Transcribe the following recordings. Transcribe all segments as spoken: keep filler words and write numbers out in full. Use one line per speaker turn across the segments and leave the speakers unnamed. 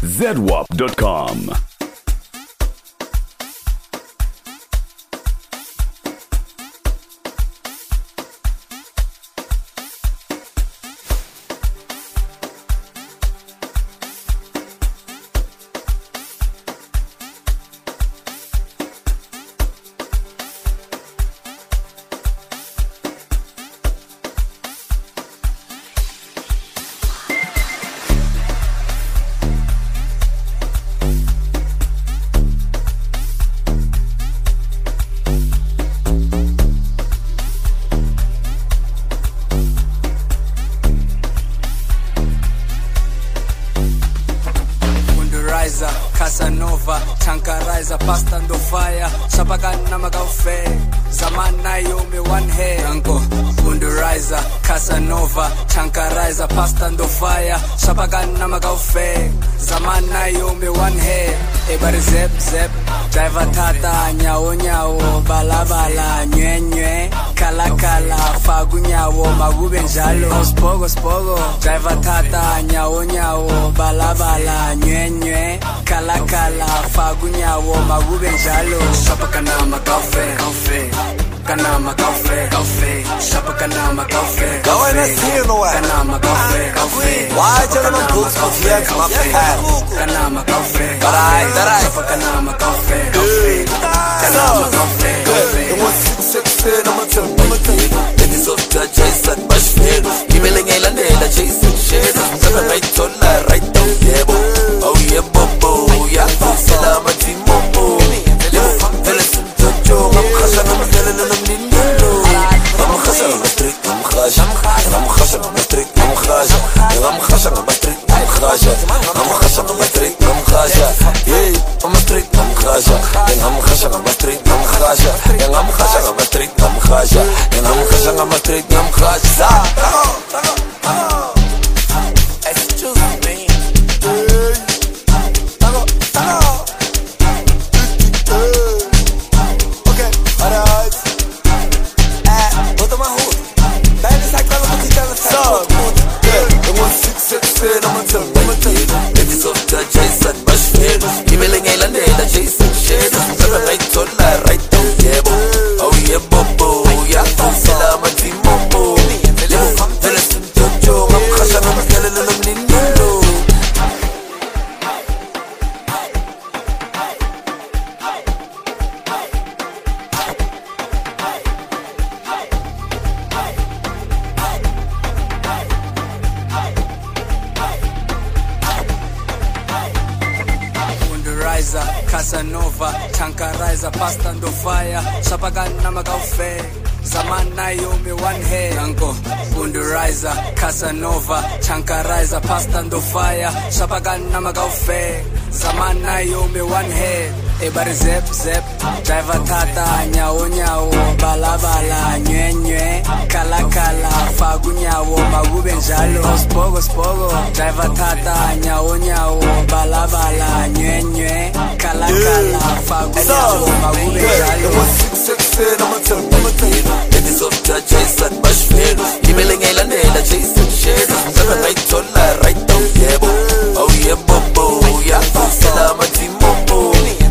zedwap dot com.
Casanova, Chankarizer, Pasta ndo fire, Shapakana Magaufe, Zamana Yomi one head, Ranko, Bundurizer, Casanova, Chankarizer, Pasta ndo fire, Shapakana Magaufe, Zamana Yomi one head, Ebari zep zep, Driver tata, nyao nyao, bala bala, nye nye, kala kala, fagu nyao, magube njalo, spogo spogo, Driver tata, nyao nyao, bala bala, nye nye, kala kala, fagu nyao, magube njalo, Shapakana Magaufe, Gaufe, Kanama Gaufe, Gaufe, Shapakana Magaufe, Gaufe, Kanama Gaufe, Gaufe,
why tell them books of yet my pad?
Kanama Gaufe,
Tarai, tarai,
Shapakana Magaufe, Gaufe, Kanama Gaufe, Gaufe.
It was six six and I'ma tell I'ma tell you. Ladies of the Jason Bashfir, emailing a landela Jason Shade, seven right on right down there. Oh yeah, bobo, yeah, Salama Timobo. Listen to Joe, I'm Khashan, I'm telling them I'm Khashan, I'm strict, I'm Khashan, I'm Khashan, I'm strict, I'm Khashan, I'm Khashan, I'm strict, I'm Khashan, I'm Khashan, I'm strict, I'm Khashan, yeah, I'm strict, I'm Khashan, and I'm Khashan, I'm strict, I'm Khashan, and I'm Khashan, I'm strict, I'm Khashan, and I'm Khashan, I'm strict, I'm Khashan. Excuse me. I'ma tell you, ladies of the Jason Bashfir, emailing a landela Jason Shade, seven right on right down there. Oh yeah, bobo, yeah, Salama Timobo. Listen to Joe, I'm Khashan, I'm telling them Nino.
Casanova, Chankarizer, Pasta ndo fire, Shapakana Magaufe, Zamana Yomi one head, Ranko, Bundurizer, Casanova, Chankarizer, Pasta ndo fire, Shapakana Magaufe, Zamana Yomi one head, Ebari zep zep, Driver tata, nyao nyao, bala bala, nye nye, kala kala, fagu nyao, magube njalo, spogo spogo, Driver tata, nyao nyao, bala bala, nye nye, kala kala, fagu nyao, magube njalo.
It was six six and I'ma tell you, I'ma tell you. Ladies of the Jason Bashfir, emailing a landela Jason Shade, seven right on right down there. Oh yeah, bobo, yeah, Salama Timobo.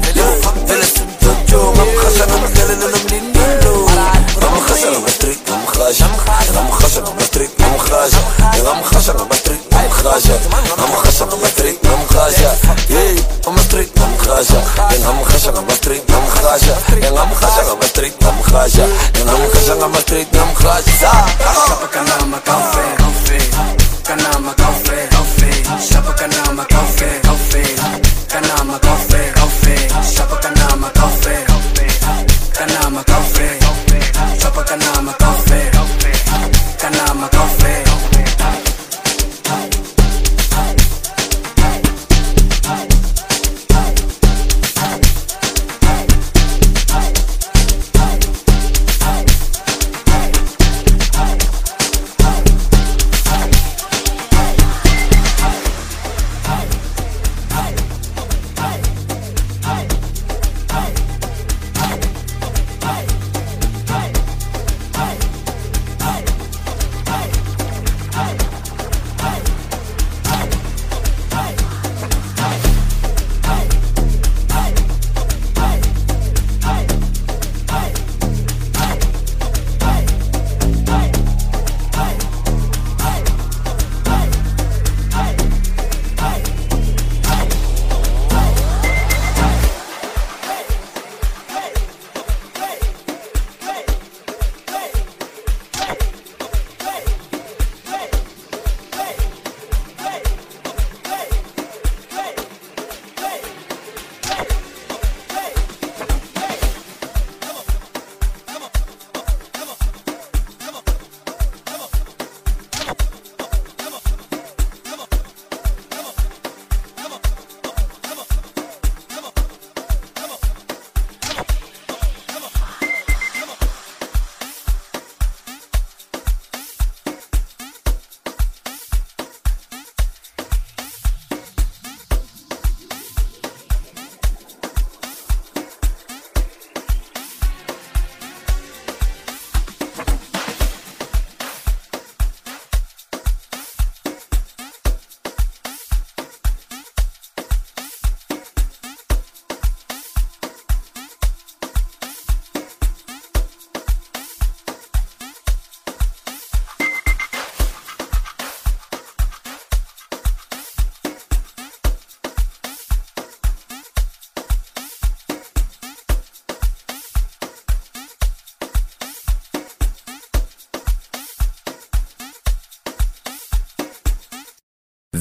Listen to Joe, I'm Khashan, I'm telling them Nino. I'm Khashan, I'm strict, I'm Khashan, I'm Khashan, I'm strict, I'm Khashan, I'm Khashan, I'm strict, I'm Khashan, I'm Khashan, I'm strict, I'm Khashan, yeah, I'm strict, I'm Khashan, and I'm Khashan, I'm strict, I'm Khashan, and I'm Khashan, I'm strict, I'm Khashan, and I'm Khashan, I'm strict, I'm Khashan.
Shapakana Magaufe, Gaufe, Kanama Gaufe, Gaufe, Shapakana Magaufe, Gaufe, Kanama Gaufe, Gaufe, Shapakana Magaufe, Gaufe, Kanama Gaufe, Gaufe, Shapakana Magaufe, Gaufe, Kanama Gaufe.
Bye.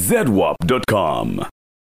Z W A P dot com.